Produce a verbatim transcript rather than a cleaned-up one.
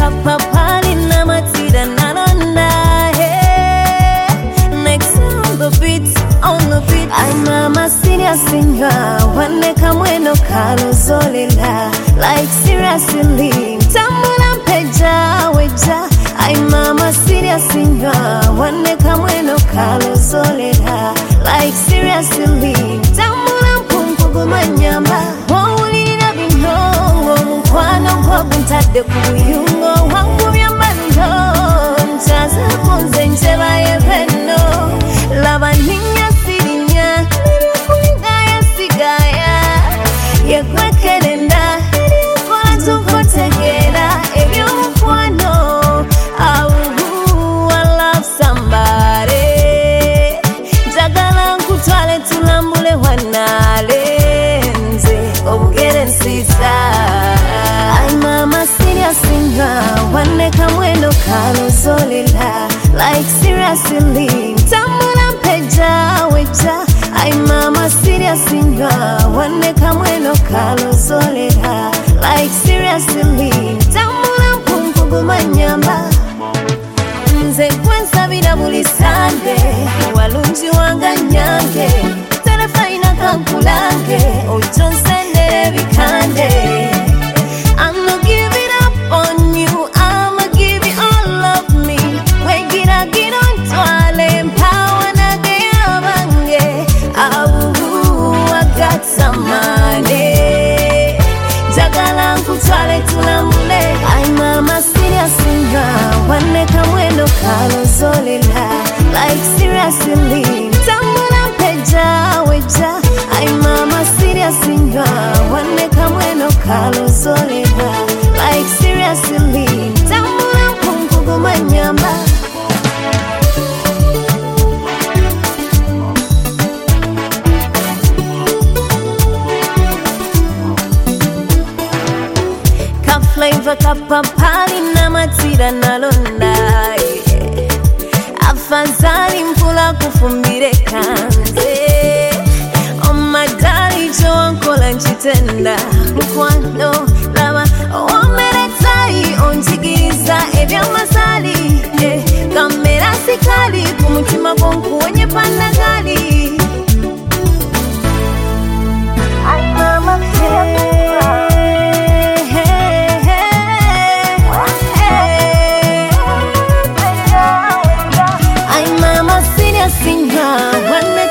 kapapali na matida nalonda. Hey, next on the beat, on the beat. I'm mama serious singer, wane kamweno kalozolila. Like seriously, tambula mpeja weja. I'm mama serious singer, wane kamweno kalozolila. Like seriously, tambula mpungu manyamba. Wawulira bino, mkwano kwa buntade kubuyungo. Wangu byambando, nchaza kunze ncheba yeveno. Lava ninya sirinya, kuingaya sigaya. Yekwekerenda, kola tukotegera. Ebyo mkwano, au I love somebody. Jagala nkutwale tulambule wanalenze. Obugere nsisa. I'm mama serious singer, wane kamwendo kalozolila. Like seriously, tambula mpeja weja. I'm mama serious singer, wane kamwendo kalozolila. Like seriously, tambula mpungu manyamba. Nze kwensabira buli sande, walungi wanga nyange. Telefina kankulange, ojo nsendere bikande. I'ma give it up on you, I'ma give you all of me. Wegira giro ntwale, mpawa na geya bange. Au, I got some money. Jagala nkutwale tulambule. I'm mama serious singer, wane kamwendo kalozolila. Like seriously, tambula mpeja weja. I'm mama serious singer, wane kamwendo kalozolila. Like seriously, tambula mpungu manyamba. Ka flavor kapapali na matida nalonda. Afadhali mpula kufumbire kanze. Oh my darling, jo nkola nchitenda. Mkwano lava omeretai onchigiriza ebya masali. Eh, kamera sikali kumutima bonku wenye pandagali. I'm mama serious. Singer, one